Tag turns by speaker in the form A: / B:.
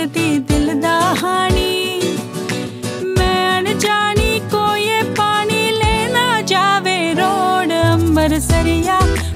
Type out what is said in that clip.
A: लगदी दिल दा हानी। मैं अनजानी को ये पानी लेना जावे रोड अम्बर सरिया